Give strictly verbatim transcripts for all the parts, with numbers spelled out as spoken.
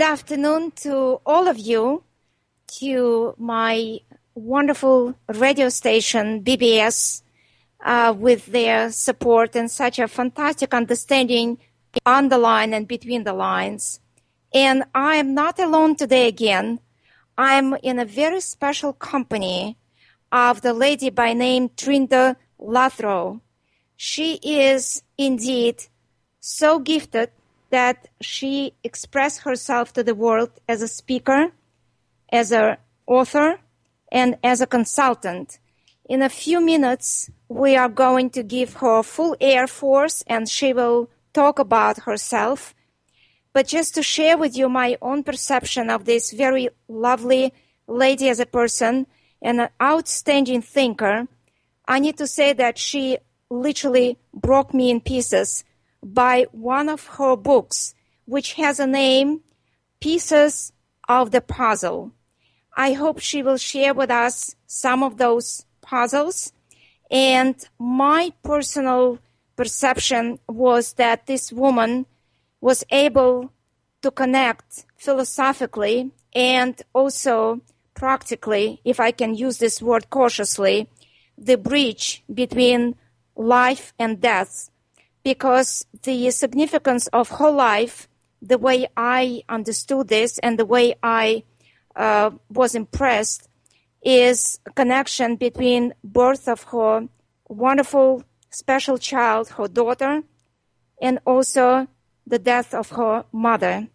afternoon to all of you, to my wonderful radio station, B B S, uh, with their support and such a fantastic understanding on the line and between the lines. And I am not alone today again. I'm in a very special company of the lady by name Trinda Lathrow. She is indeed so gifted that she expressed herself to the world as a speaker, as an author, and as a consultant. In a few minutes, we are going to give her full air force, and she will talk about herself. But just to share with you my own perception of this very lovely lady as a person and an outstanding thinker, I need to say that she literally broke me in pieces by one of her books, which has a name, Pieces of the Puzzle. I hope she will share with us some of those puzzles. And my personal perception was that this woman was able to connect philosophically and also practically, if I can use this word cautiously, the bridge between life and death, because the significance of her life, the way I understood this and the way I uh, was impressed, is a connection between birth of her wonderful special child, her daughter, and also the death of her mother.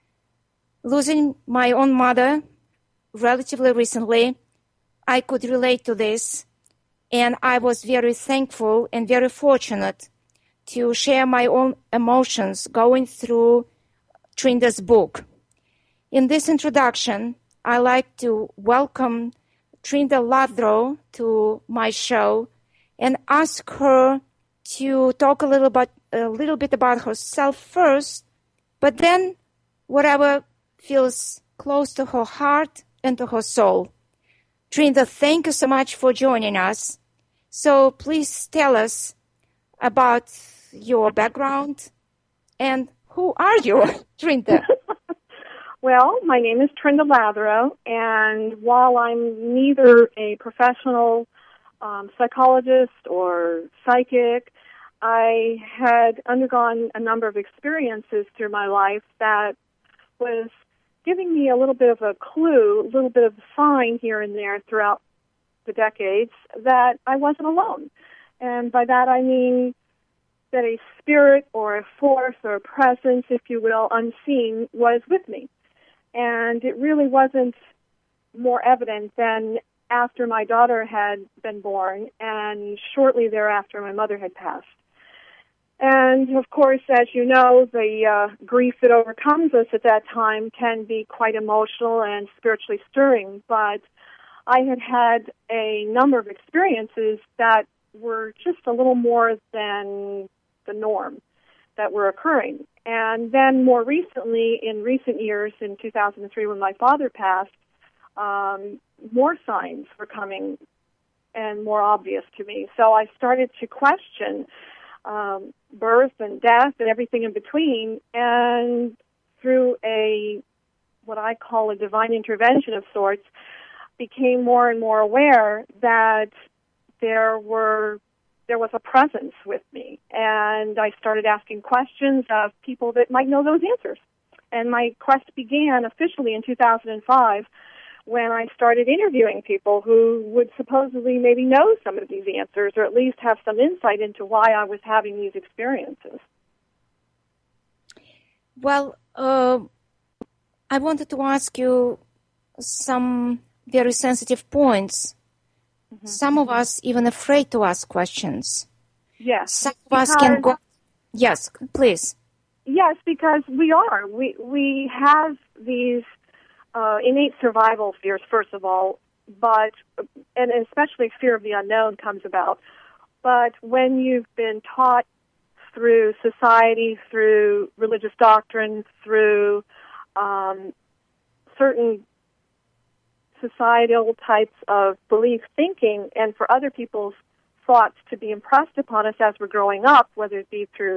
Losing my own mother relatively recently, I could relate to this, and I was very thankful and very fortunate to share my own emotions going through Trinda's book. In this introduction, I like to welcome Trinda Lathrow to my show and ask her to talk a little bit, a little bit about herself first, but then whatever feels close to her heart and to her soul. Trinda, thank you so much for joining us. So please tell us about your background and who are you, Trinda? Well, my name is Trinda Lathrow, and while I'm neither a professional um, psychologist or psychic, I had undergone a number of experiences through my life that was giving me a little bit of a clue, a little bit of a sign here and there throughout the decades that I wasn't alone. And by that I mean that a spirit or a force or a presence, if you will, unseen, was with me. And it really wasn't more evident than after my daughter had been born and shortly thereafter my mother had passed. And, of course, as you know, the uh, grief that overcomes us at that time can be quite emotional and spiritually stirring. But I had had a number of experiences that were just a little more than the norm that were occurring. And then more recently, in recent years, in two thousand three, when my father passed, um, more signs were coming and more obvious to me. So I started to question um, birth and death and everything in between, and through a, what I call a divine intervention of sorts, became more and more aware that there were there was a presence with me, and I started asking questions of people that might know those answers. And my quest began officially in two thousand five when I started interviewing people who would supposedly maybe know some of these answers, or at least have some insight into why I was having these experiences. Well, uh, I wanted to ask you some very sensitive points. Mm-hmm. Some of us even afraid to ask questions. Yes. Some of us can go. Yes, please. Yes, because we are. We we have these uh, innate survival fears, first of all, but and especially fear of the unknown comes about. But when you've been taught through society, through religious doctrine, through um, certain societal types of belief thinking, and for other people's thoughts to be impressed upon us as we're growing up, whether it be through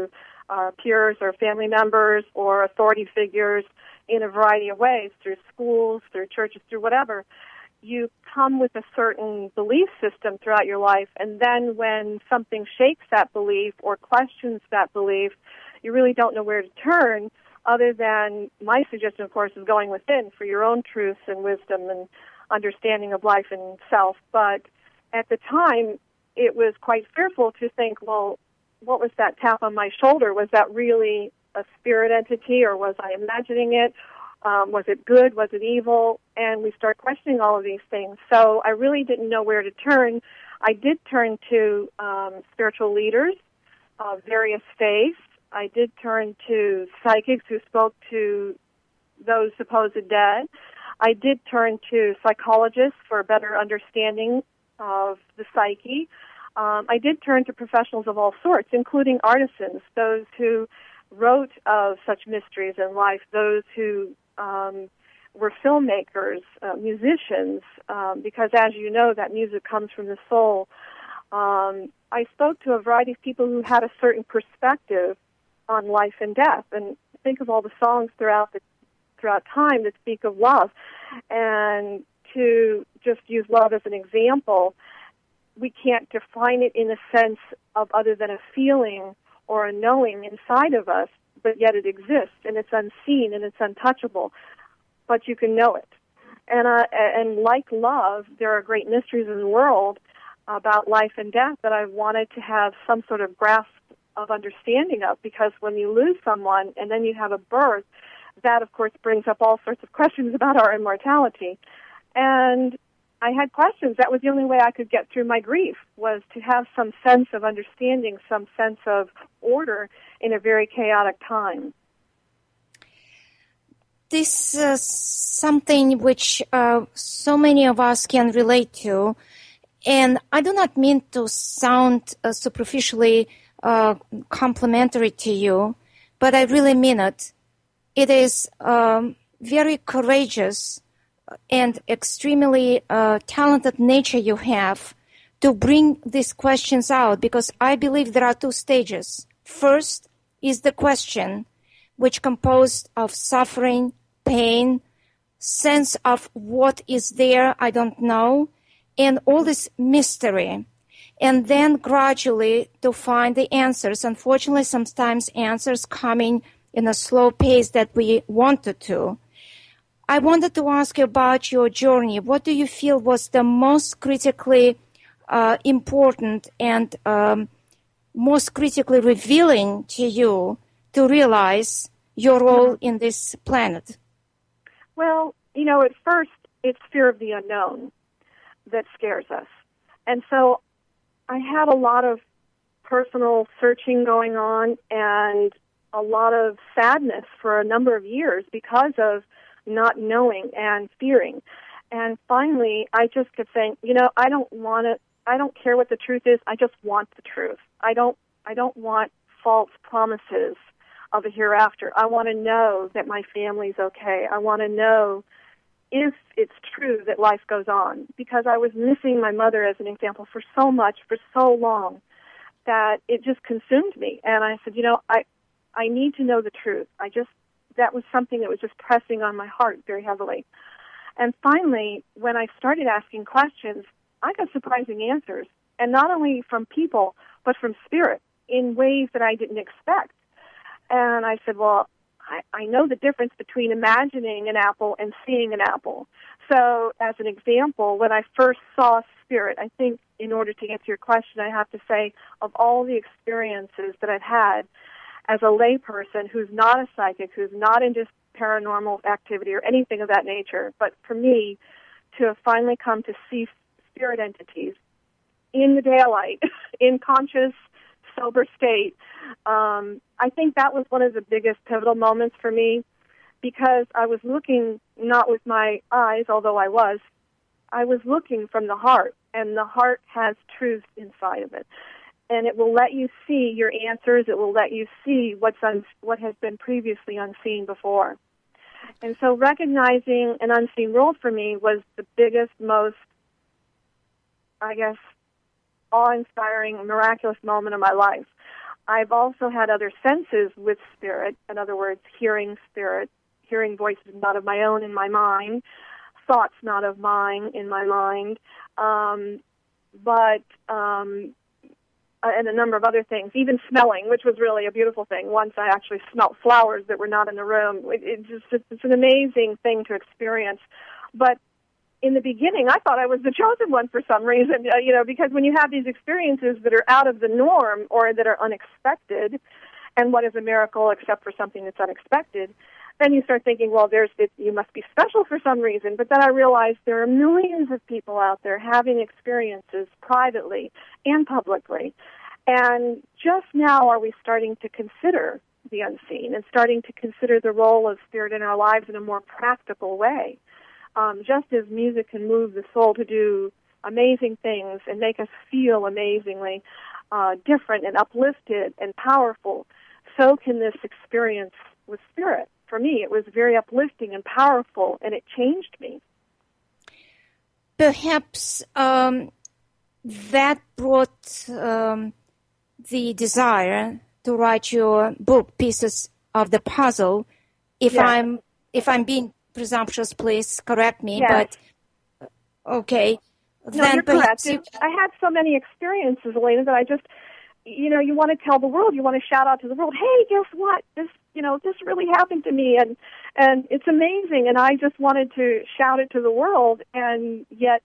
uh, peers or family members or authority figures in a variety of ways, through schools, through churches, through whatever. You come with a certain belief system throughout your life, and then when something shakes that belief or questions that belief, you really don't know where to turn, other than, my suggestion, of course, is going within for your own truths and wisdom and understanding of life and self. But at the time, it was quite fearful to think, well, what was that tap on my shoulder? Was that really a spirit entity, or was I imagining it? Um, was it good? Was it evil? And we start questioning all of these things. So I really didn't know where to turn. I did turn to um, spiritual leaders of various faiths. I did turn to psychics who spoke to those supposed dead. I did turn to psychologists for a better understanding of the psyche. Um, I did turn to professionals of all sorts, including artisans, those who wrote of such mysteries in life, those who um, were filmmakers, uh, musicians, um, because as you know, that music comes from the soul. Um, I spoke to a variety of people who had a certain perspective on life and death, and think of all the songs throughout the throughout time that speak of love. And to just use love as an example, we can't define it in a sense of other than a feeling or a knowing inside of us, but yet it exists, and it's unseen, and it's untouchable, but you can know it. And uh, and like love, there are great mysteries in the world about life and death that I wanted to have some sort of grasp of understanding of, because when you lose someone and then you have a birth, that, of course, brings up all sorts of questions about our immortality. And I had questions. That was the only way I could get through my grief, was to have some sense of understanding, some sense of order in a very chaotic time. This is something which uh, so many of us can relate to. And I do not mean to sound uh, superficially uh, complimentary to you, but I really mean it. It is um, very courageous and extremely uh, talented nature you have to bring these questions out, because I believe there are two stages. First is the question, which composed of suffering, pain, sense of what is there, I don't know, and all this mystery. And then gradually to find the answers. Unfortunately, sometimes answers coming in a slow pace that we wanted to. I wanted to ask you about your journey. What do you feel was the most critically uh, important and um, most critically revealing to you to realize your role in this planet? Well, you know, at first, it's fear of the unknown that scares us. And so I had a lot of personal searching going on and a lot of sadness for a number of years because of not knowing and fearing. And finally, I just kept saying, you know, I don't want to, I don't care what the truth is. I just want the truth. I don't, I don't want false promises of a hereafter. I want to know that my family's okay. I want to know if it's true that life goes on, because I was missing my mother as an example for so much, for so long, that it just consumed me. And I said, you know, I, I need to know the truth. I just, that was something that was just pressing on my heart very heavily. And finally, when I started asking questions, I got surprising answers, and not only from people, but from spirit in ways that I didn't expect. And I said, well, I, I know the difference between imagining an apple and seeing an apple. So as an example, when I first saw spirit, I think in order to answer your question, I have to say, of all the experiences that I've had as a layperson who's not a psychic, who's not into paranormal activity or anything of that nature, but for me, to have finally come to see spirit entities in the daylight, in conscious, sober state, um, I think that was one of the biggest pivotal moments for me, because I was looking not with my eyes, although I was, I was looking from the heart, and the heart has truth inside of it. And it will let you see your answers. It will let you see what's un- what has been previously unseen before. And so recognizing an unseen world for me was the biggest, most, I guess, awe-inspiring, miraculous moment of my life. I've also had other senses with spirit. In other words, hearing spirit, hearing voices not of my own in my mind, thoughts not of mine in my mind, um, but um, and a number of other things, even smelling, which was really a beautiful thing. Once I actually smelt flowers that were not in the room. It, it just, it's an amazing thing to experience. But in the beginning, I thought I was the chosen one for some reason, uh, you know, because when you have these experiences that are out of the norm or that are unexpected, and what is a miracle except for something that's unexpected, then you start thinking, well, there's it, you must be special for some reason. But then I realized there are millions of people out there having experiences privately and publicly. And just now are we starting to consider the unseen and starting to consider the role of spirit in our lives in a more practical way. Um, just as music can move the soul to do amazing things and make us feel amazingly uh, different and uplifted and powerful, so can this experience with spirit. For me, it was very uplifting and powerful, and it changed me. Perhaps um, that brought um, the desire to write your book, Pieces of the Puzzle. If Yes. I'm if I'm being presumptuous, please correct me. Yes. But okay, No, then you're correct. perhaps you, I had so many experiences, Elena, that I just, you know, you want to tell the world, you want to shout out to the world, hey, guess what? This, you know, this really happened to me, and and it's amazing. And I just wanted to shout it to the world, and yet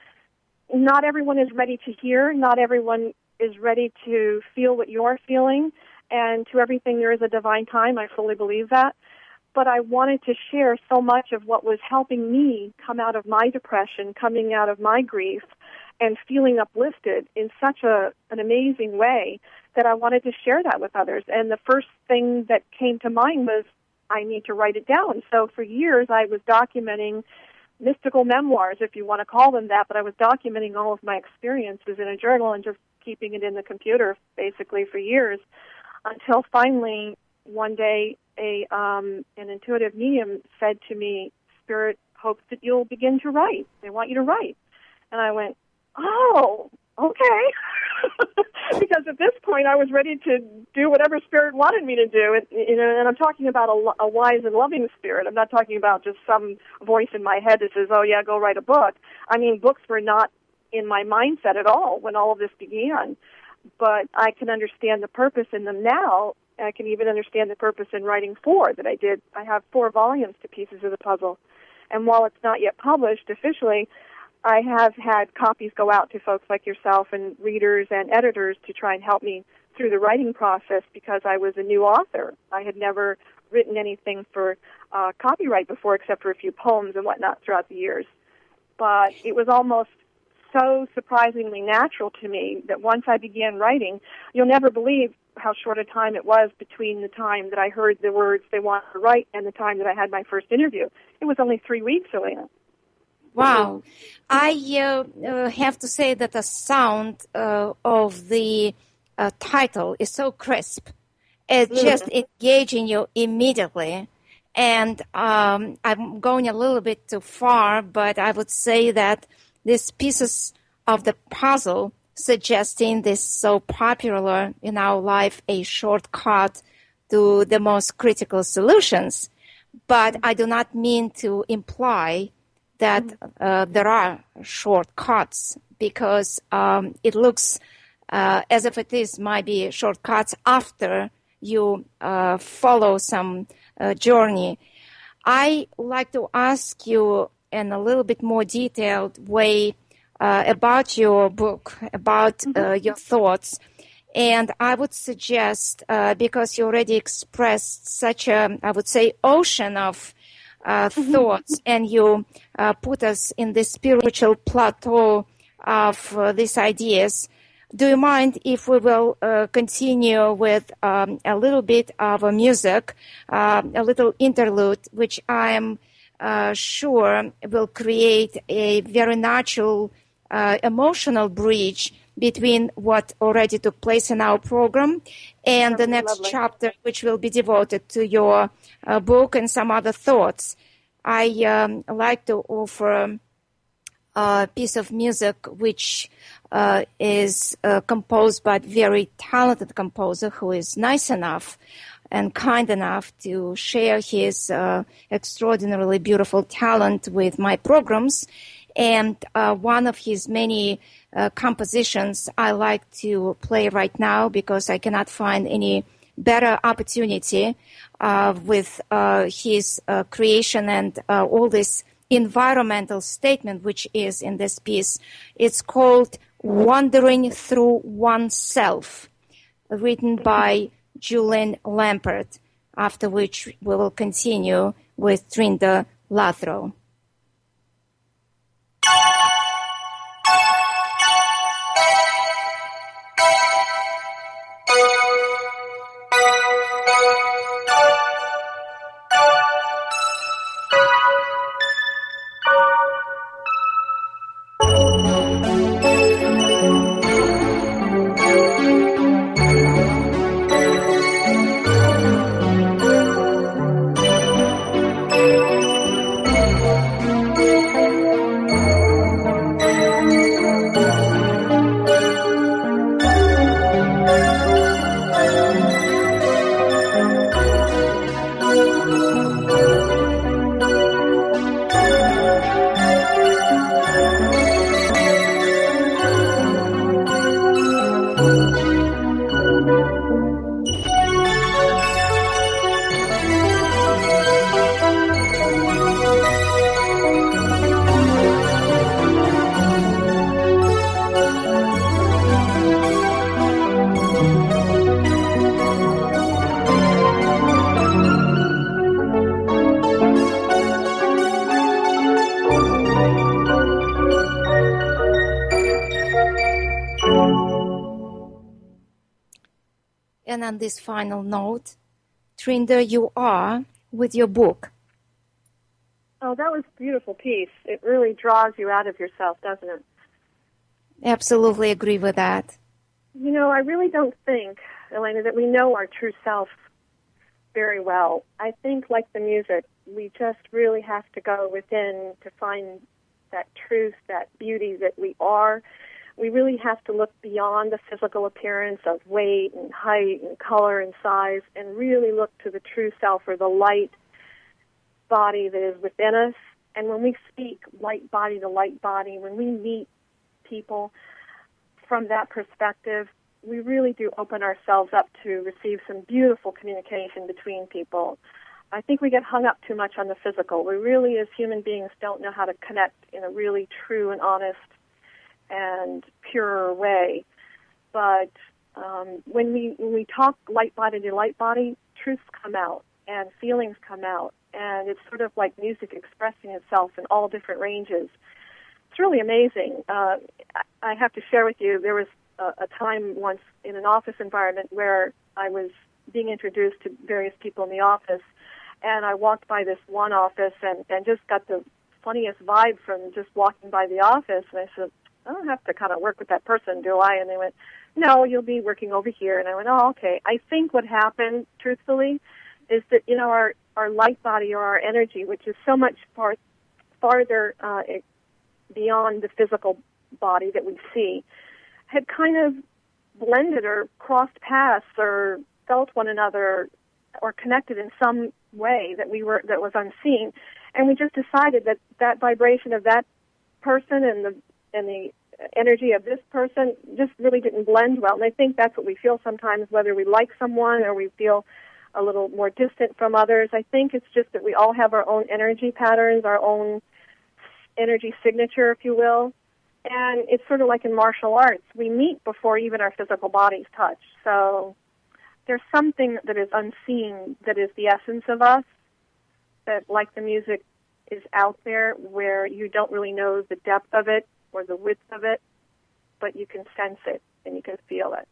not everyone is ready to hear. Not everyone is ready to feel what you're feeling. And to everything, there is a divine time. I fully believe that. But I wanted to share so much of what was helping me come out of my depression, coming out of my grief, and feeling uplifted in such a an amazing way that I wanted to share that with others. And the first thing that came to mind was, I need to write it down. So for years I was documenting mystical memoirs, if you want to call them that, but I was documenting all of my experiences in a journal and just keeping it in the computer basically for years, until finally one day a um, an intuitive medium said to me, Spirit hopes that you'll begin to write. They want you to write. And I went, oh, okay. Because at this point I was ready to do whatever Spirit wanted me to do. And, you know, and I'm talking about a, a wise and loving Spirit. I'm not talking about just some voice in my head that says, oh, yeah, go write a book. I mean, books were not in my mindset at all when all of this began. But I can understand the purpose in them now. I can even understand the purpose in writing four that I did. I have four volumes to Pieces of the Puzzle. And while it's not yet published officially, I have had copies go out to folks like yourself and readers and editors to try and help me through the writing process, because I was a new author. I had never written anything for uh, copyright before except for a few poems and whatnot throughout the years. But it was almost so surprisingly natural to me that once I began writing, you'll never believe how short a time it was between the time that I heard the words they wanted to write and the time that I had my first interview. It was only three weeks, Elena. Wow. I uh, uh, have to say that the sound uh, of the uh, title is so crisp. It's mm. just engaging you immediately. And um, I'm going a little bit too far, but I would say that these pieces of the puzzle, suggesting this so popular in our life, a shortcut to the most critical solutions. But I do not mean to imply that uh, there are shortcuts, because um, it looks uh, as if it is might be shortcuts after you uh, follow some uh, journey. I like to ask you in a little bit more detailed way uh, about your book, about uh, your thoughts. And I would suggest, uh, because you already expressed such a, I would say, ocean of Uh, thoughts, and you uh, put us in the spiritual plateau of uh, these ideas. Do you mind if we will uh, continue with um, a little bit of a music, uh, a little interlude, which I am uh, sure will create a very natural uh, emotional bridge between what already took place in our program and the next lovely. chapter, which will be devoted to your uh, book and some other thoughts. I um, like to offer uh, piece of music which uh, is uh, composed by a very talented composer who is nice enough and kind enough to share his uh, extraordinarily beautiful talent with my programs. And uh, one of his many uh, compositions I like to play right now because I cannot find any better opportunity uh, with uh, his uh, creation and uh, all this environmental statement which is in this piece. It's called Wandering Through Oneself, written by Julian Lampert, after which we will continue with Trinda Lathrow. And on this final note, Trinda, you are with your book. Oh, that was a beautiful piece. It really draws you out of yourself, doesn't it? Absolutely agree with that. You know, I really don't think, Elena, that we know our true self very well. I think, like the music, we just really have to go within to find that truth, that beauty that we are. We really have to look beyond the physical appearance of weight and height and color and size and really look to the true self, or the light body that is within us. And when we speak light body to light body, when we meet people from that perspective, we really do open ourselves up to receive some beautiful communication between people. I think we get hung up too much on the physical. We really, as human beings, don't know how to connect in a really true and honest and pure way. But um, when we when we talk light body to light body, truths come out and feelings come out, and it's sort of like music expressing itself in all different ranges. It's really amazing. Uh, I have to share with you, there was a, a time once in an office environment where I was being introduced to various people in the office, and I walked by this one office and, and just got the funniest vibe from just walking by the office, and I said, I don't have to kind of work with that person, do I? And they went, no, you'll be working over here. And I went, oh, okay. I think what happened, truthfully, is that, you know, our, our light body, or our energy, which is so much far, farther uh, beyond the physical body that we see, had kind of blended or crossed paths or felt one another or connected in some way that we were that was unseen. And we just decided that that vibration of that person and the and the energy of this person just really didn't blend well. And I think that's what we feel sometimes, whether we like someone or we feel a little more distant from others. I think it's just that we all have our own energy patterns, our own energy signature, if you will. And it's sort of like in martial arts. We meet before even our physical bodies touch. So there's something that is unseen that is the essence of us, that, like the music, is out there where you don't really know the depth of it or the width of it, but you can sense it and you can feel it.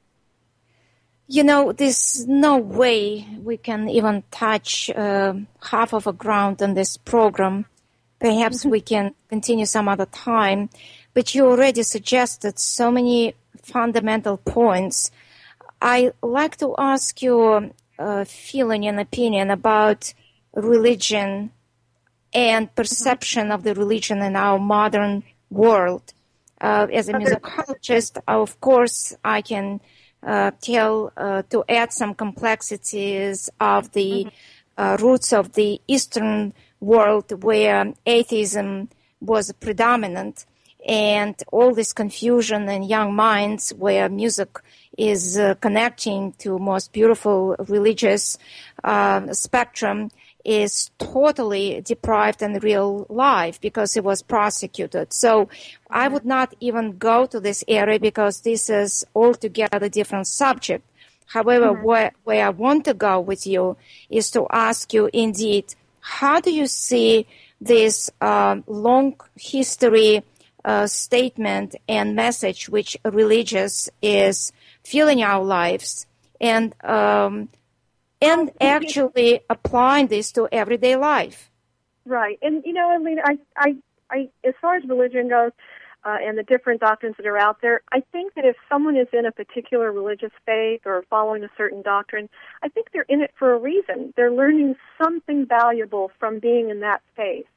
You know, there's no way we can even touch uh, half of a ground on this program. Perhaps we can continue some other time, but you already suggested so many fundamental points. I like to ask your uh, feeling and opinion about religion and perception of the religion in our modern world. Uh, as a musicologist, of course, I can uh, tell uh, to add some complexities of the uh, roots of the Eastern world where atheism was predominant, and all this confusion in young minds where music is uh, connecting to most beautiful religious uh, spectrum is totally deprived in real life because it was prosecuted. So I would not even go to this area because this is altogether different subject. However, mm-hmm. where, where I want to go with you is to ask you indeed, how do you see this uh, long history uh, statement and message which religious is filling our lives and um, and actually applying this to everyday life? Right. And, you know, Alina, I, I, I, as far as religion goes, uh, and the different doctrines that are out there, I think that if someone is in a particular religious faith or following a certain doctrine, I think they're in it for a reason. They're learning something valuable from being in that faith.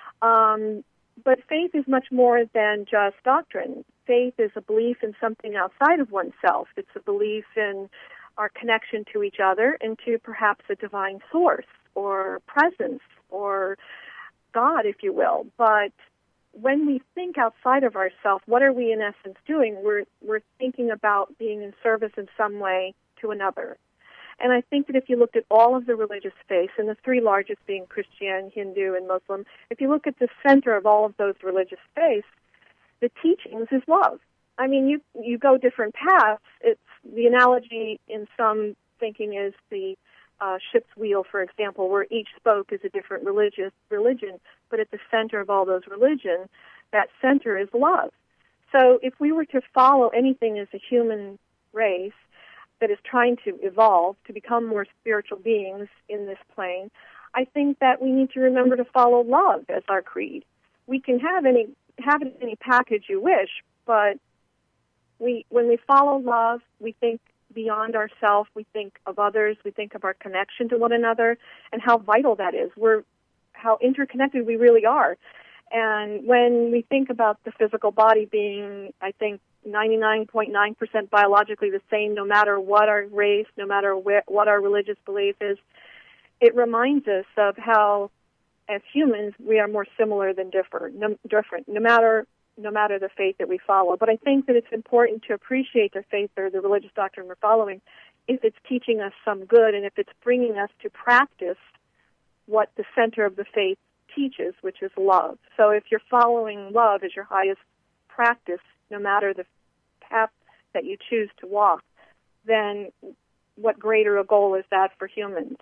Um, but faith is much more than just doctrine. Faith is a belief in something outside of oneself. It's a belief in our connection to each other and to perhaps a divine source or presence or God, if you will. But when we think outside of ourselves, what are we in essence doing? We're we're thinking about being in service in some way to another. And I think that if you looked at all of the religious faiths, and the three largest being Christian, Hindu, and Muslim, if you look at the center of all of those religious faiths, the teachings is love. I mean, you you go different paths. It's the analogy in some thinking is the uh, ship's wheel, for example, where each spoke is a different religious religion, but at the center of all those religions, that center is love. So if we were to follow anything as a human race that is trying to evolve, to become more spiritual beings in this plane, I think that we need to remember to follow love as our creed. We can have any have it in any package you wish, but we when we follow love, we think beyond ourselves, we think of others, we think of our connection to one another, and how vital that is. We're how interconnected we really are. And when we think about the physical body being, I think, ninety-nine point nine percent biologically the same, no matter what our race, no matter where, what our religious belief is, it reminds us of how, as humans, we are more similar than different, no, different, no matter no matter the faith that we follow. But I think that it's important to appreciate the faith or the religious doctrine we're following if it's teaching us some good and if it's bringing us to practice what the center of the faith teaches, which is love. So if you're following love as your highest practice, no matter the path that you choose to walk, then what greater a goal is that for humans?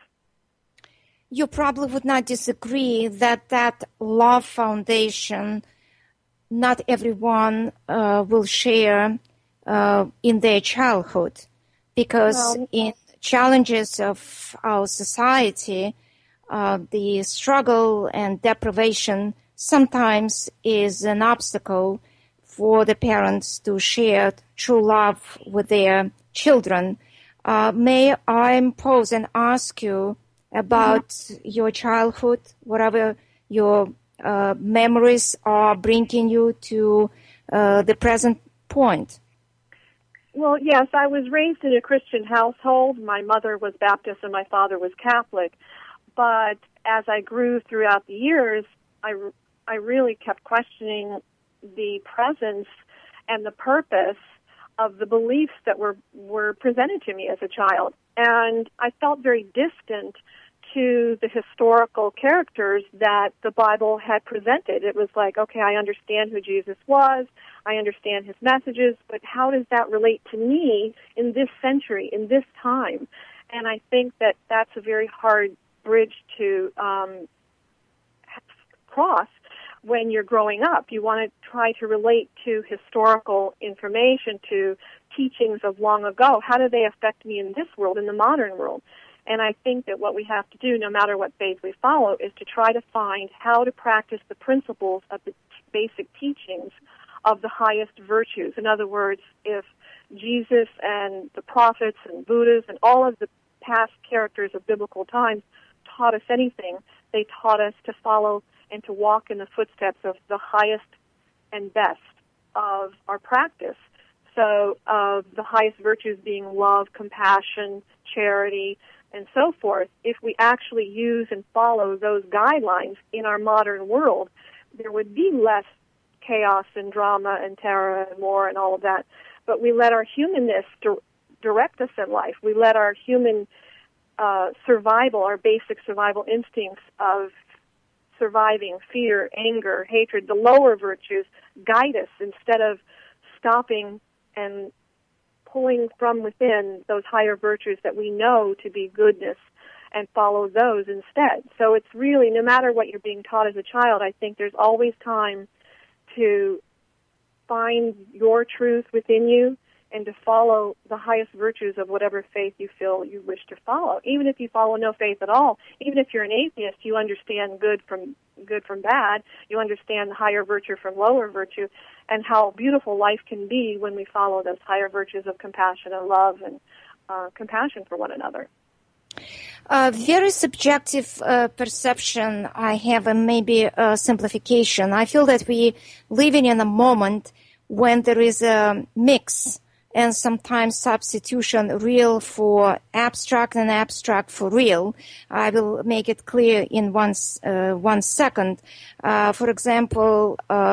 You probably would not disagree that that love foundation, not everyone uh, will share uh, in their childhood, because well, in challenges of our society, uh, the struggle and deprivation sometimes is an obstacle for the parents to share true love with their children. Uh, may I impose and ask you about mm-hmm. your childhood, whatever your uh, memories are bringing you to uh, the present point? Well, yes, I was raised in a Christian household. My mother was Baptist and my father was Catholic. But as I grew throughout the years, I, I really kept questioning the presence and the purpose of the beliefs that were, were presented to me as a child. And I felt very distant to the historical characters that the Bible had presented. It was like, okay, I understand who Jesus was, I understand his messages, but how does that relate to me in this century, in this time? And I think that that's a very hard bridge to um, cross when you're growing up. You want to try to relate to historical information, to teachings of long ago. How do they affect me in this world, in the modern world? And I think that what we have to do, no matter what faith we follow, is to try to find how to practice the principles of the basic teachings of the highest virtues. In other words, if Jesus and the prophets and Buddhas and all of the past characters of biblical times taught us anything, they taught us to follow and to walk in the footsteps of the highest and best of our practice. So uh, the highest virtues being love, compassion, charity, and so forth. If we actually use and follow those guidelines in our modern world, there would be less chaos and drama and terror and war and all of that. But we let our humanness di- direct us in life. We let our human uh, survival, our basic survival instincts of surviving, fear, anger, hatred, the lower virtues, guide us instead of stopping and pulling from within those higher virtues that we know to be goodness and follow those instead. So it's really, no matter what you're being taught as a child, I think there's always time to find your truth within you and to follow the highest virtues of whatever faith you feel you wish to follow. Even if you follow no faith at all, even if you're an atheist, you understand good from good from bad, you understand higher virtue from lower virtue, and how beautiful life can be when we follow those higher virtues of compassion and love and uh, compassion for one another. A very subjective uh, perception I have, and maybe a simplification. I feel that we living in a moment when there is a mix and sometimes substitution, real for abstract and abstract for real. I will make it clear in one, uh, one second. Uh, for example, uh,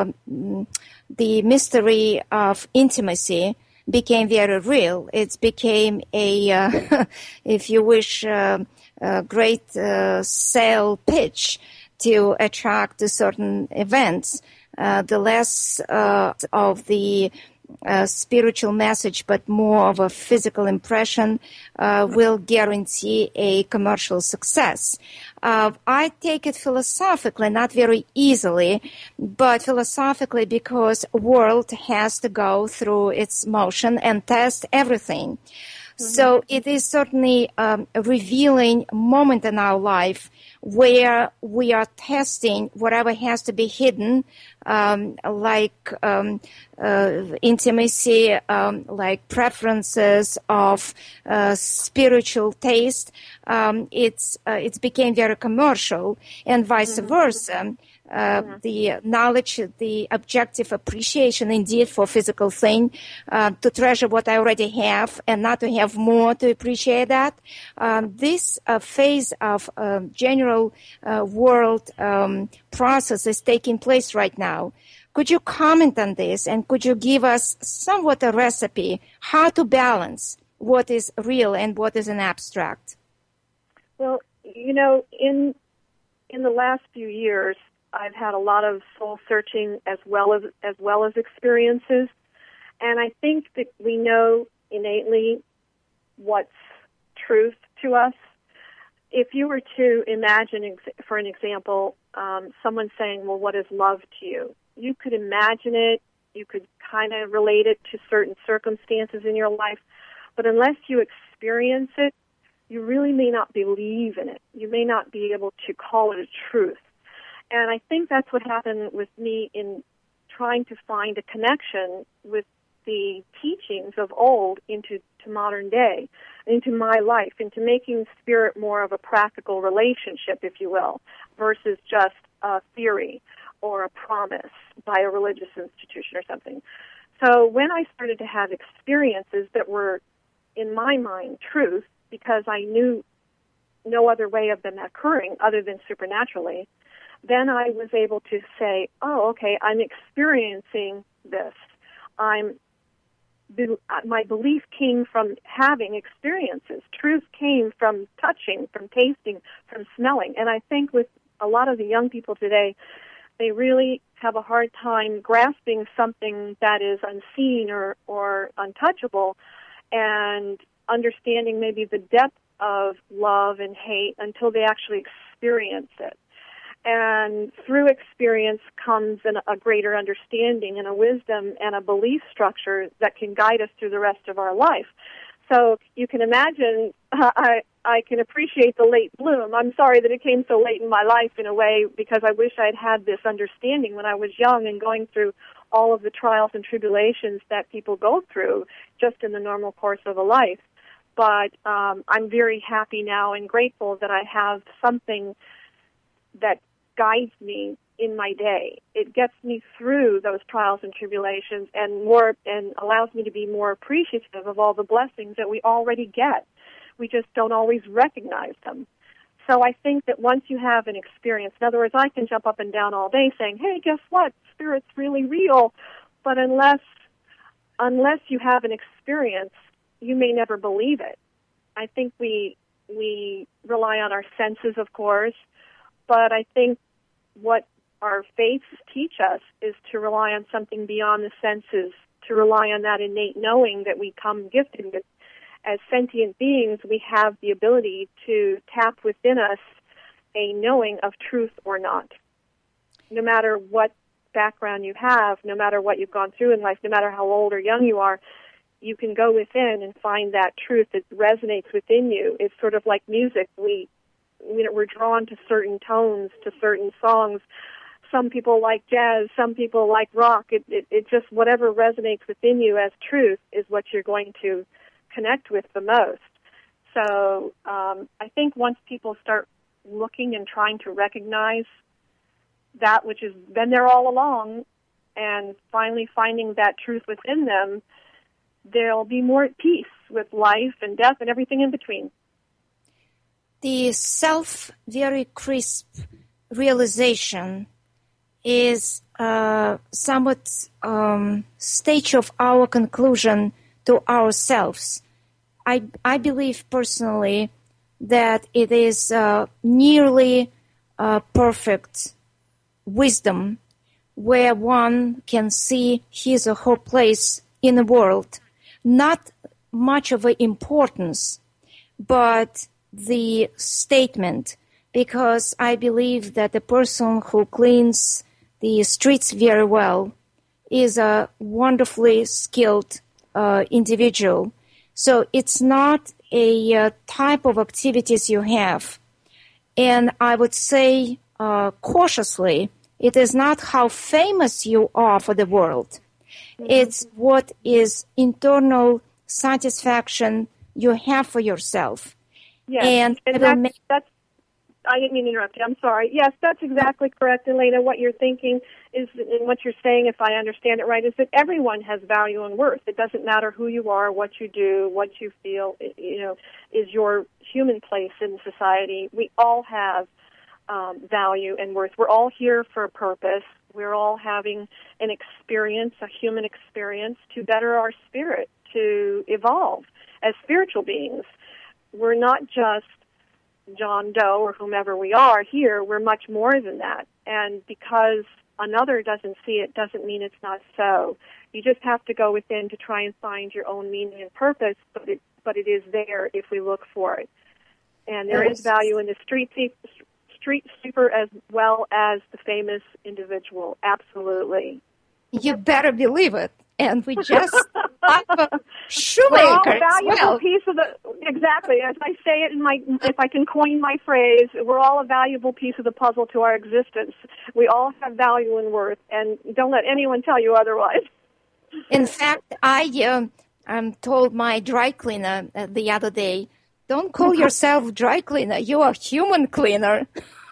the mystery of intimacy became very real. It became a, uh, if you wish, uh, a great uh, sale pitch to attract to certain events. Uh, the less uh, of the uh, spiritual message, but more of a physical impression, uh, will guarantee a commercial success. Uh, I take it philosophically, not very easily, but philosophically because world has to go through its motion and test everything. Mm-hmm. So it is certainly um, a revealing moment in our life where we are testing whatever has to be hidden, um, like um, uh, intimacy, um, like preferences of uh, spiritual taste. Um, it's uh, it became very commercial, and vice mm-hmm. versa. Uh, mm-hmm. The knowledge, the objective appreciation indeed for physical thing, uh, to treasure what I already have and not to have more to appreciate that. Um, this uh, phase of uh, general uh, world um, process is taking place right now. Could you comment on this, and could you give us somewhat a recipe how to balance what is real and what is an abstract? Well, you know, in in the last few years, I've had a lot of soul searching as well as as well as experiences, and I think that we know innately what's truth to us. If you were to imagine, for an example, um, someone saying, "Well, what is love to you?" You could imagine it. You could kind of relate it to certain circumstances in your life, but unless you experience it, you really may not believe in it. You may not be able to call it a truth. And I think that's what happened with me in trying to find a connection with the teachings of old into to modern day, into my life, into making spirit more of a practical relationship, if you will, versus just a theory or a promise by a religious institution or something. So when I started to have experiences that were, in my mind, truth, because I knew no other way of them occurring other than supernaturally, then I was able to say, oh, okay, I'm experiencing this. I'm my belief came from having experiences. Truth came from touching, from tasting, from smelling. And I think with a lot of the young people today, they really have a hard time grasping something that is unseen or, or untouchable and understanding maybe the depth of love and hate until they actually experience it. And through experience comes an, a greater understanding and a wisdom and a belief structure that can guide us through the rest of our life. So you can imagine, uh, I, I can appreciate the late bloom. I'm sorry that it came so late in my life in a way, because I wish I'd had this understanding when I was young and going through all of the trials and tribulations that people go through just in the normal course of a life. But um, I'm very happy now and grateful that I have something that guides me in my day. It gets me through those trials and tribulations and more, and allows me to be more appreciative of all the blessings that we already get. We just don't always recognize them. So I think that once you have an experience, in other words, I can jump up and down all day saying, hey, guess what? Spirit's really real. But unless unless you have an experience, you may never believe it. I think we we rely on our senses, of course, but I think what our faiths teach us is to rely on something beyond the senses, to rely on that innate knowing that we come gifted with. As sentient beings, we have the ability to tap within us a knowing of truth or not. No matter what background you have, no matter what you've gone through in life, no matter how old or young you are, you can go within and find that truth that resonates within you. It's sort of like music. We, you know, we're drawn to certain tones, to certain songs. Some people like jazz, some people like rock. It, it, it just, whatever resonates within you as truth is what you're going to connect with the most. So um, I think once people start looking and trying to recognize that which has been there all along and finally finding that truth within them, they'll be more at peace with life and death and everything in between. The self very crisp realization is uh, somewhat um, stage of our conclusion to ourselves. I, I believe personally that it is uh, nearly uh, perfect wisdom where one can see his or her place in the world. Not much of an importance, but the statement, because I believe that the person who cleans the streets very well is a wonderfully skilled uh, individual. So it's not a uh, type of activities you have. And I would say uh, cautiously, it is not how famous you are for the world. Mm-hmm. It's what is internal satisfaction you have for yourself. Yes, and, and that's, make- that's, I didn't mean to interrupt you. I'm sorry. Yes, that's exactly correct, Elena. What you're thinking is, and what you're saying, if I understand it right, is that everyone has value and worth. It doesn't matter who you are, what you do, what you feel, you know, is your human place in society. We all have um, value and worth. We're all here for a purpose. We're all having an experience, a human experience, to better our spirit, to evolve as spiritual beings. We're not just John Doe or whomever we are here. We're much more than that. And because another doesn't see it doesn't mean it's not so. You just have to go within to try and find your own meaning and purpose, but it, but it is there if we look for it. And there is value in the street street sweeper as well as the famous individual. Absolutely. You better believe it. And we just have a shoemaker. We're all a valuable well. piece of the, exactly, as I say it in my, if I can coin my phrase, we're all a valuable piece of the puzzle to our existence. We all have value and worth, and don't let anyone tell you otherwise. In fact, I um, um, told my dry cleaner uh, the other day, don't call yourself dry cleaner, you are human cleaner.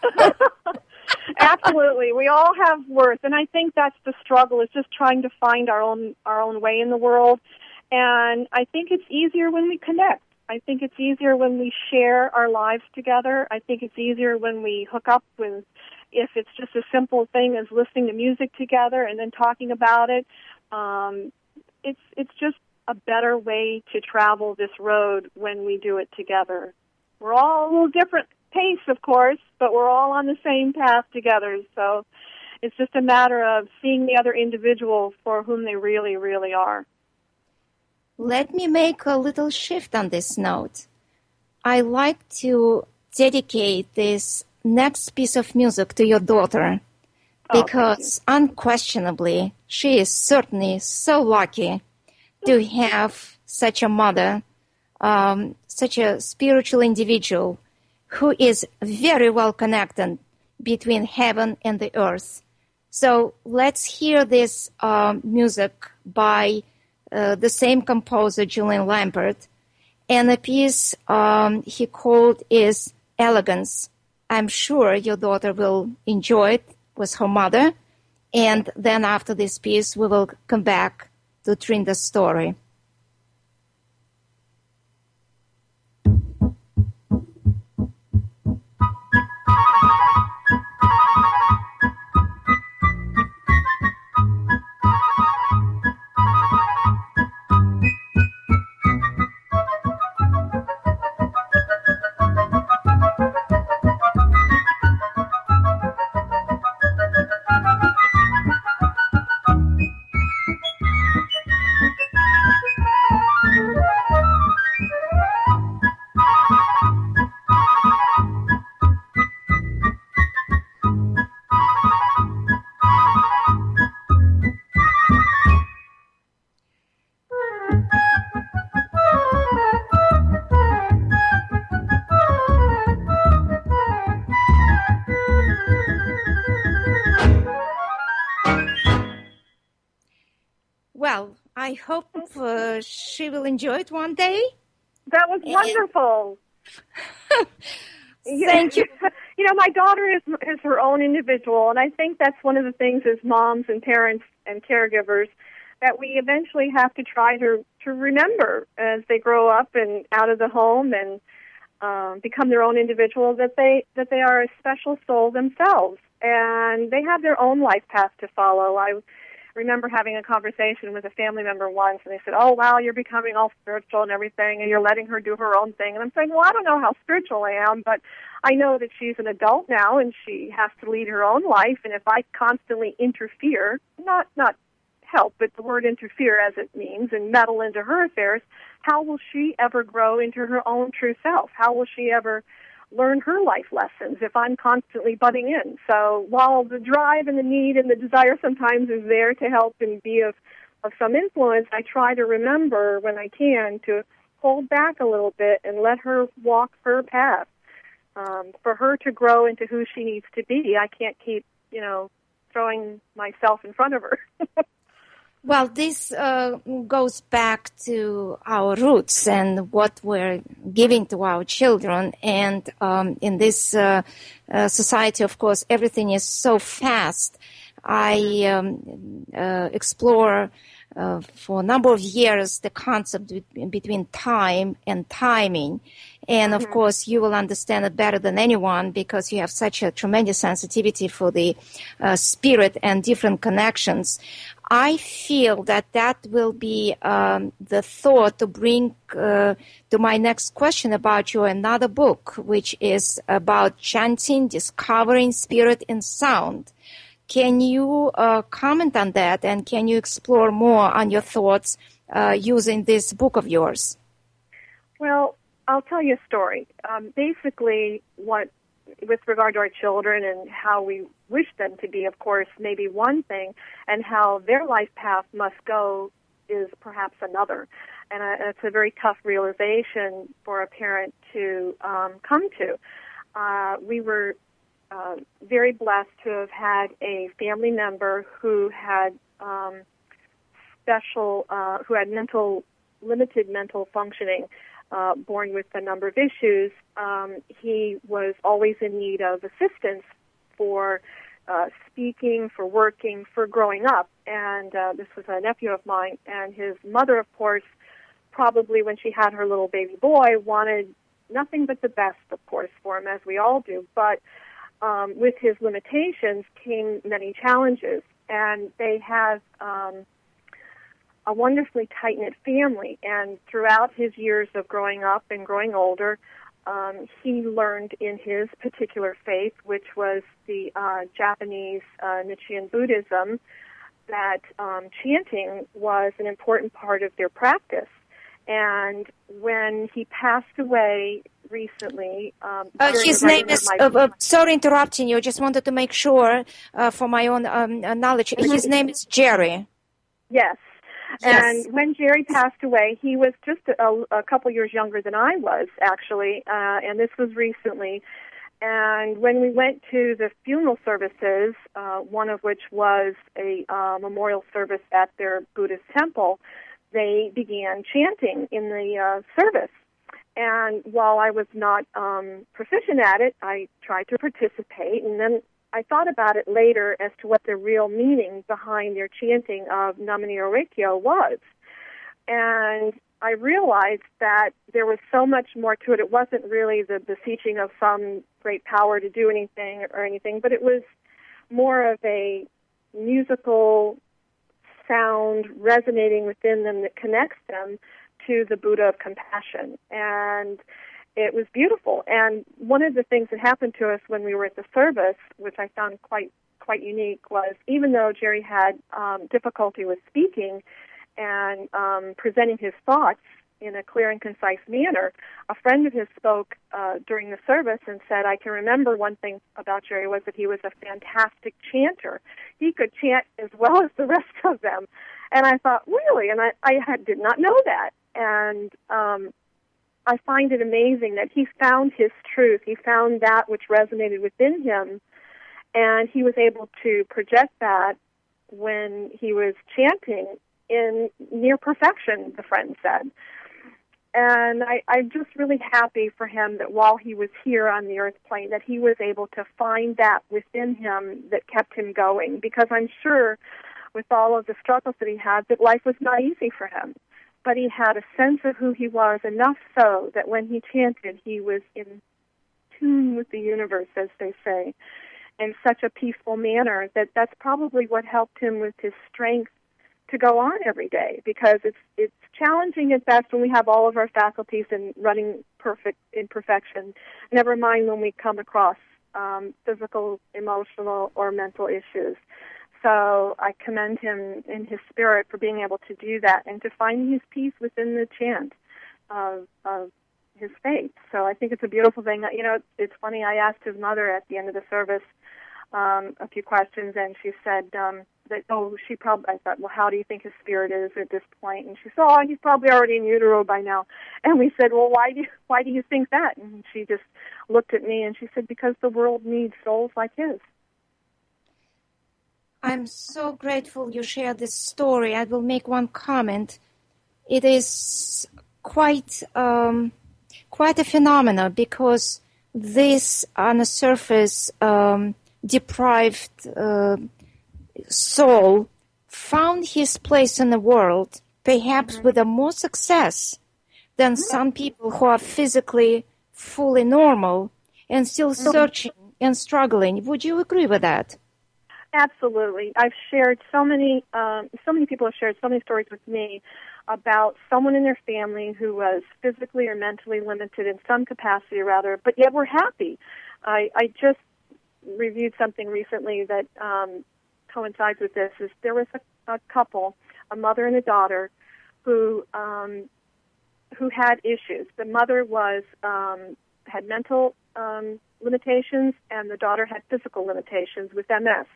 Absolutely. We all have worth, and I think that's the struggle, is just trying to find our own our own way in the world. And I think it's easier when we connect. I think it's easier when we share our lives together. I think it's easier when we hook up with, if it's just a simple thing as listening to music together and then talking about it. Um, it's it's just a better way to travel this road when we do it together. We're all a little different pace, of course, but we're all on the same path together. So it's just a matter of seeing the other individual for whom they really, really are. Let me make a little shift on this note. I like to dedicate this next piece of music to your daughter because oh, unquestionably she is certainly so lucky to have such a mother, um, such a spiritual individual who is very well connected between heaven and the earth. So let's hear this um, music by uh, the same composer, Julian Lampert, and the piece um, he called is Elegance. I'm sure your daughter will enjoy it, with her mother. And then after this piece, we will come back to Trinda's story. Well, I hope uh, she will enjoy it one day. That was wonderful. Thank you. You know, my daughter is is her own individual, and I think that's one of the things as moms and parents and caregivers that we eventually have to try to to remember as they grow up and out of the home and um, become their own individual, that they that they are a special soul themselves, and they have their own life path to follow. I remember having a conversation with a family member once, and they said, oh, wow, you're becoming all spiritual and everything, and you're letting her do her own thing. And I'm saying, well, I don't know how spiritual I am, but I know that she's an adult now, and she has to lead her own life, and if I constantly interfere, not not help, but the word interfere as it means, and meddle into her affairs, how will she ever grow into her own true self? How will she ever learn her life lessons if I'm constantly butting in? So while the drive and the need and the desire sometimes is there to help and be of, of some influence, I try to remember when I can to hold back a little bit and let her walk her path. Um, for her to grow into who she needs to be, I can't keep, you know, throwing myself in front of her. Well, this uh, goes back to our roots and what we're giving to our children. And um, in this uh, uh, society, of course, everything is so fast. I um, uh, explore uh, for a number of years the concept between time and timing. And, of mm-hmm. course, you will understand it better than anyone because you have such a tremendous sensitivity for the uh, spirit and different connections. I feel that that will be um, the thought to bring uh, to my next question about your another book, which is about chanting, discovering spirit in sound. Can you uh, comment on that, and can you explore more on your thoughts uh, using this book of yours? Well, I'll tell you a story. Um, basically, what with regard to our children and how we wish them to be, of course, maybe one thing, and how their life path must go is perhaps another. And uh, it's a very tough realization for a parent to um, come to. Uh, we were uh, very blessed to have had a family member who had um, special, uh, who had mental, limited mental functioning. Uh, born with a number of issues. Um, he was always in need of assistance for uh, speaking, for working, for growing up. And uh, this was a nephew of mine. And his mother, of course, probably when she had her little baby boy, wanted nothing but the best, of course, for him, as we all do. But um, with his limitations came many challenges. And they have Um, a wonderfully tight-knit family, and throughout his years of growing up and growing older, um, he learned in his particular faith, which was the uh, Japanese uh, Nichiren Buddhism, that um, chanting was an important part of their practice. And when he passed away recently... Um, uh, his name is... My- uh, uh, sorry interrupting you, just wanted to make sure uh, for my own um, knowledge. His name is Jerry. Yes. Yes. And when Jerry passed away, he was just a, a couple years younger than I was, actually, uh, and this was recently. And when we went to the funeral services, uh, one of which was a uh, memorial service at their Buddhist temple, they began chanting in the uh, service. And while I was not um, proficient at it, I tried to participate, and then I thought about it later as to what the real meaning behind their chanting of Namani Orekyo was. And I realized that there was so much more to it. It wasn't really the beseeching of some great power to do anything or anything, but it was more of a musical sound resonating within them that connects them to the Buddha of compassion. And it was beautiful. And one of the things that happened to us when we were at the service, which I found quite quite unique, was even though Jerry had um, difficulty with speaking and um, presenting his thoughts in a clear and concise manner, a friend of his spoke uh, during the service and said, I can remember one thing about Jerry was that he was a fantastic chanter. He could chant as well as the rest of them. And I thought, really? And I, I had, did not know that. And um, I find it amazing that he found his truth. He found that which resonated within him, and he was able to project that when he was chanting in near perfection, the friend said. And I, I'm just really happy for him that while he was here on the earth plane, that he was able to find that within him that kept him going, because I'm sure with all of the struggles that he had, that life was not easy for him. But he had a sense of who he was, enough so that when he chanted, he was in tune with the universe, as they say, in such a peaceful manner that that's probably what helped him with his strength to go on every day, because it's it's challenging at best when we have all of our faculties in running perfect in perfection, never mind when we come across um, physical, emotional, or mental issues. So I commend him in his spirit for being able to do that and to find his peace within the chant of, of his faith. So I think it's a beautiful thing. You know, it's funny, I asked his mother at the end of the service um, a few questions, and she said um, that, oh, she probably, I thought, well, how do you think his spirit is at this point? And she said, oh, he's probably already in utero by now. And we said, well, why do you, why do you think that? And she just looked at me and she said, because the world needs souls like his. I'm so grateful you shared this story. I will make one comment. It is quite um, quite a phenomenon, because this, on the surface, um, deprived uh, soul found his place in the world, perhaps mm-hmm. with a more success than mm-hmm. some people who are physically fully normal and still mm-hmm. searching and struggling. Would you agree with that? Absolutely. I've shared so many, um, so many people have shared so many stories with me about someone in their family who was physically or mentally limited in some capacity or other, but yet were happy. I, I just reviewed something recently that um, coincides with this. Is there was a, a couple, a mother and a daughter, who um, who had issues. The mother was um, had mental um, limitations, and the daughter had physical limitations with M S.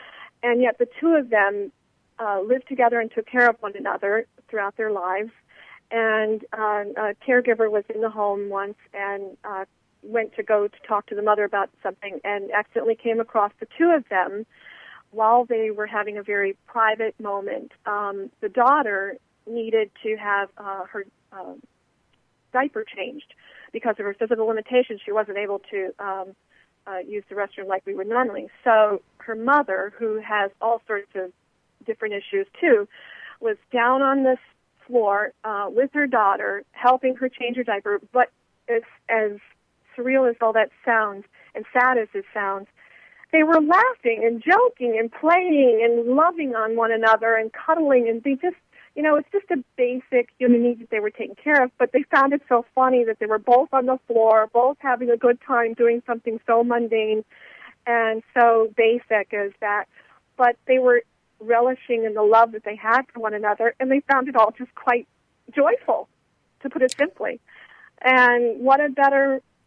And yet the two of them uh, lived together and took care of one another throughout their lives. And uh, a caregiver was in the home once and uh, went to go to talk to the mother about something and accidentally came across the two of them while they were having a very private moment. Um, the daughter needed to have uh, her uh, diaper changed because of her physical limitations. She wasn't able to um, Uh, use the restroom like we would normally. So her mother, who has all sorts of different issues too, was down on the floor uh, with her daughter, helping her change her diaper. But as, as surreal as all that sounds, and sad as it sounds, they were laughing and joking and playing and loving on one another and cuddling, and they just, you know, it's just a basic human need that they were taking care of, but they found it so funny that they were both on the floor, both having a good time doing something so mundane and so basic as that, but they were relishing in the love that they had for one another, and they found it all just quite joyful, to put it simply. And what a better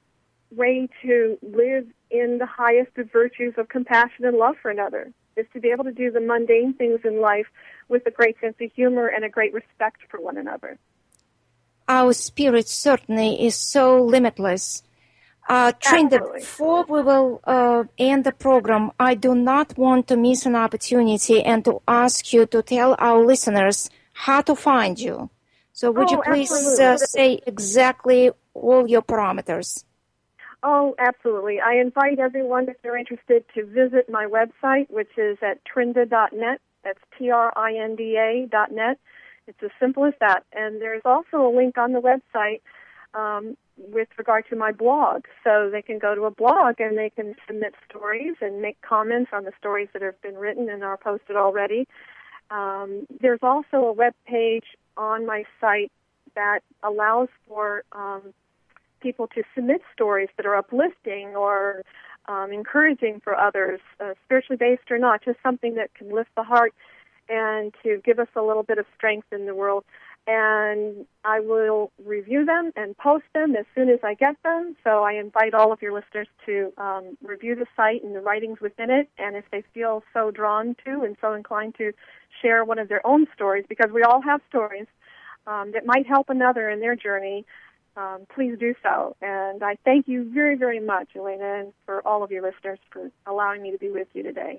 way to live in the highest of virtues of compassion and love for another, is to be able to do the mundane things in life with a great sense of humor and a great respect for one another. Our spirit certainly is so limitless. Uh, Trinda, before we will uh, end the program, I do not want to miss an opportunity and to ask you to tell our listeners how to find you. So would oh, you please uh, say exactly all your parameters? Oh, absolutely. I invite everyone, if they're interested, to visit my website, which is at trinda dot net. That's T R I N D A dot net. It's as simple as that. And there's also a link on the website um, with regard to my blog. So they can go to a blog and they can submit stories and make comments on the stories that have been written and are posted already. Um, there's also a web page on my site that allows for um, people to submit stories that are uplifting or um, encouraging for others, uh, spiritually based or not, just something that can lift the heart and to give us a little bit of strength in the world. And I will review them and post them as soon as I get them. So I invite all of your listeners to um, review the site and the writings within it. And if they feel so drawn to and so inclined to share one of their own stories, because we all have stories um, that might help another in their journey, um, please do so. And I thank you very, very much, Elena, and for all of your listeners for allowing me to be with you today.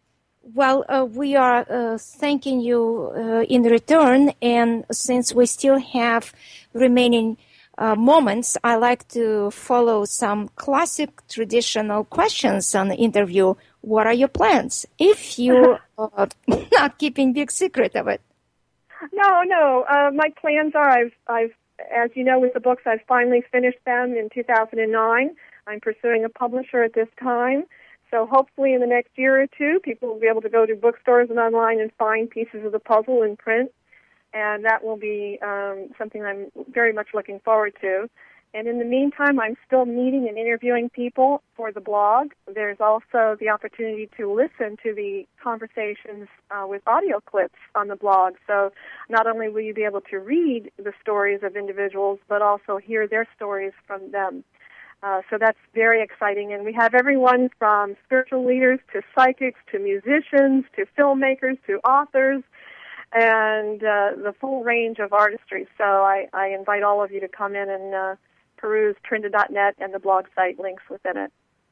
Well, uh, we are uh, thanking you uh, in return, and since we still have remaining uh, moments, I like to follow some classic traditional questions on the interview. What are your plans? If you're uh, not keeping big secret of it. No, no. Uh, my plans are, I've, I've, as you know, with the books, I've finally finished them in two thousand nine. I'm pursuing a publisher at this time. So hopefully in the next year or two, people will be able to go to bookstores and online and find pieces of the puzzle in print. And that will be um, something I'm very much looking forward to. And in the meantime, I'm still meeting and interviewing people for the blog. There's also the opportunity to listen to the conversations uh, with audio clips on the blog. So not only will you be able to read the stories of individuals, but also hear their stories from them. Uh, so that's very exciting. And we have everyone from spiritual leaders to psychics to musicians to filmmakers to authors and uh, the full range of artistry. So I, I invite all of you to come in and uh, peruse trinda dot net and the blog site links within it.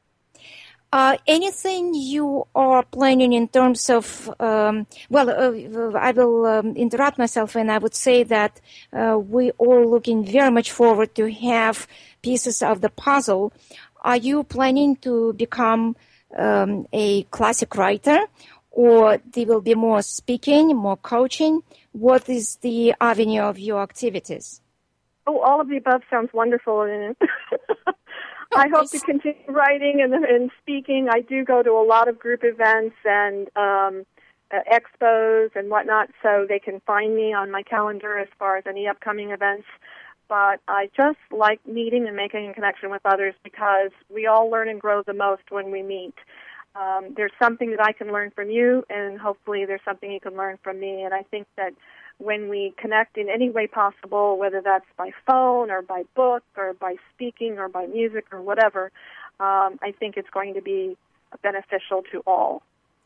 Uh, anything you are planning in terms of, um, well, uh, I will um, interrupt myself and I would say that uh, we all looking very much forward to have pieces of the puzzle. Are you planning to become um, a classic writer, or there will be more speaking, more coaching? What is the avenue of your activities? Oh, all of the above sounds wonderful. And I hope to continue writing and, and speaking. I do go to a lot of group events and um, uh, expos and whatnot, so they can find me on my calendar as far as any upcoming events. But I just like meeting and making a connection with others because we all learn and grow the most when we meet. Um, there's something that I can learn from you, and hopefully there's something you can learn from me. And I think that when we connect in any way possible, whether that's by phone or by book or by speaking or by music or whatever, um, I think it's going to be beneficial to all.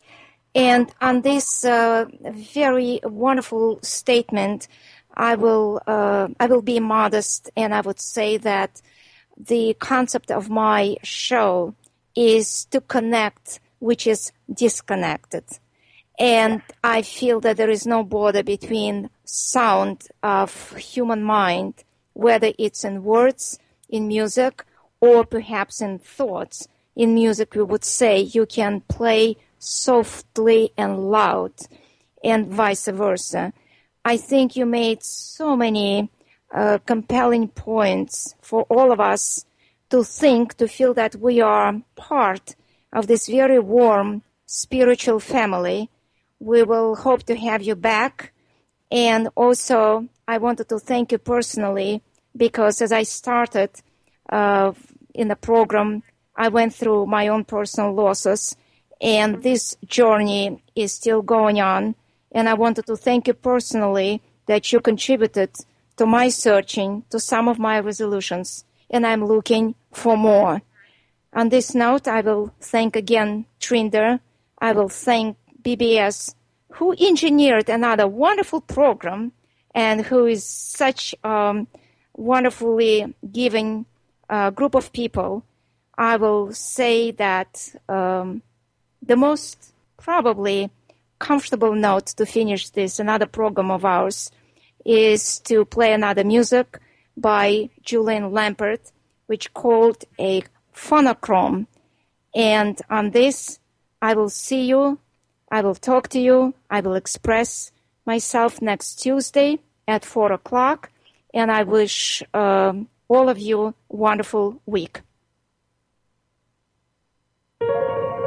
And on this uh, very wonderful statement, I will uh, I will be modest, and I would say that the concept of my show is to connect, which is disconnected. And I feel that there is no border between sound of human mind, whether it's in words, in music, or perhaps in thoughts. In music, we would say you can play softly and loud, and vice versa. I think you made so many uh, compelling points for all of us to think, to feel that we are part of this very warm spiritual family. We will hope to have you back. And also, I wanted to thank you personally because as I started uh, in the program, I went through my own personal losses, and this journey is still going on. And I wanted to thank you personally that you contributed to my searching, to some of my resolutions, and I'm looking for more. On this note, I will thank again Trinda. I will thank B B S, who engineered another wonderful program and who is such a um, wonderfully giving uh, group of people. I will say that um, the most probably comfortable note to finish this another program of ours is to play another music by Julian Lampert, which called a Phonochrome. And on this, I will see you, I will talk to you, I will express myself next Tuesday at four o'clock, and I wish um, all of you a wonderful week.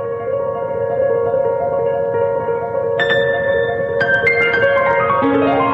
Thank you.